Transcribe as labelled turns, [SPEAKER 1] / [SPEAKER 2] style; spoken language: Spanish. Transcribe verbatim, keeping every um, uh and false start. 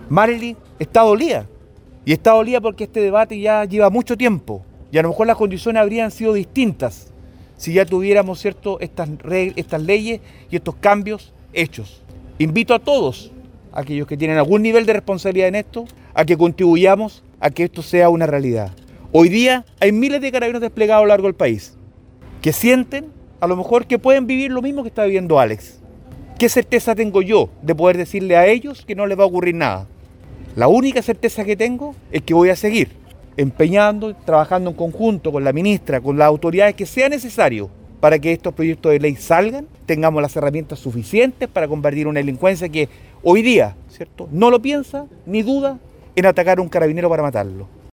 [SPEAKER 1] Marely está dolida, y está dolida porque este debate ya lleva mucho tiempo, y a lo mejor las condiciones habrían sido distintas si ya tuviéramos, ¿cierto?, estas, estas leyes y estos cambios hechos. Invito a todos, aquellos que tienen algún nivel de responsabilidad en esto, a que contribuyamos a que esto sea una realidad. Hoy día hay miles de carabineros desplegados a lo largo del país, que sienten a lo mejor que pueden vivir lo mismo que está viviendo Alex. ¿Qué certeza tengo yo de poder decirle a ellos que no les va a ocurrir nada? La única certeza que tengo es que voy a seguir empeñando, trabajando en conjunto con la ministra, con las autoridades que sea necesario para que estos proyectos de ley salgan, tengamos las herramientas suficientes para combatir una delincuencia que hoy día, ¿cierto?, no lo piensa ni duda en atacar a un carabinero para matarlo.